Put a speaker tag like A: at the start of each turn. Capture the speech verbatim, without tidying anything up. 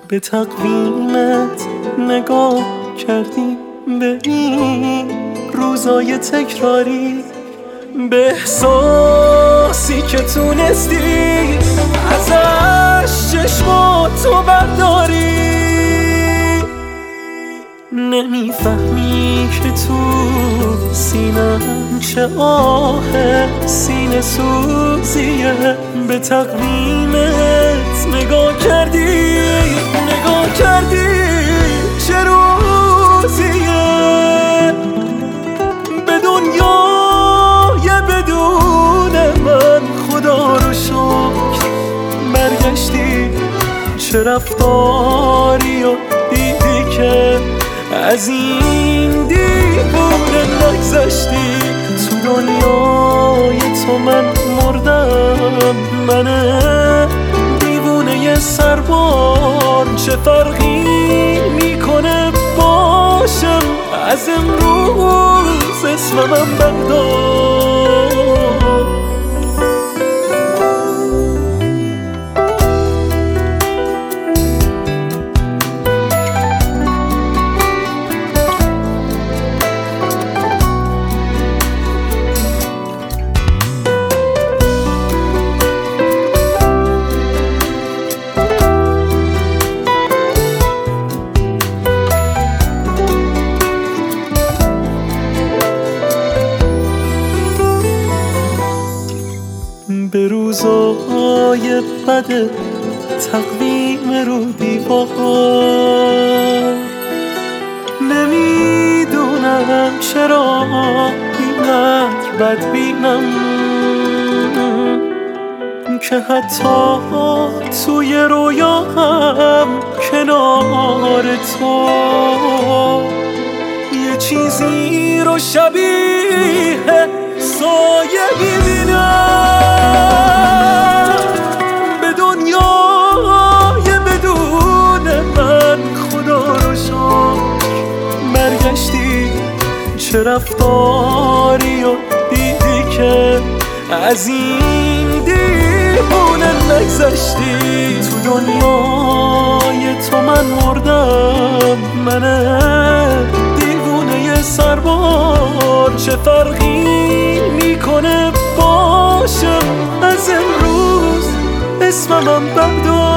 A: به تقویمت نگاه کردی، به این روزای تکراری، به احساسی که تونستی ازش چشماتو برداری. نمیفهمی که تو سینم چه آه سینه سوزیه، به تقویمت نگاه کردی، نگاه کردی چه روزیه، به دنیای بدون من خدا رو شکر برگشتی. چه رفتاری و دیدی که از این دیوونه نگذشتی. تو دنیای تو من مردم، من دیوونه سربار. چه فرقی میکنه باشم از امروز اسمم بردار. به روزای بد تقویم رو دیوار، نمیدونم چرا اینقدر بد بینم که حتی توی رویاهم کنار تو یه چیزی رو شبیه سایه میبینم. به دنیای بدون من خدا رو شکر برگشتی. چه رفتاری و دیدی که از این دیوونه نگذشتی. تو دنیای تو من مردم، من دیوونه سربار. چه فرقی میکنه باشم از امروز اسمم بردار.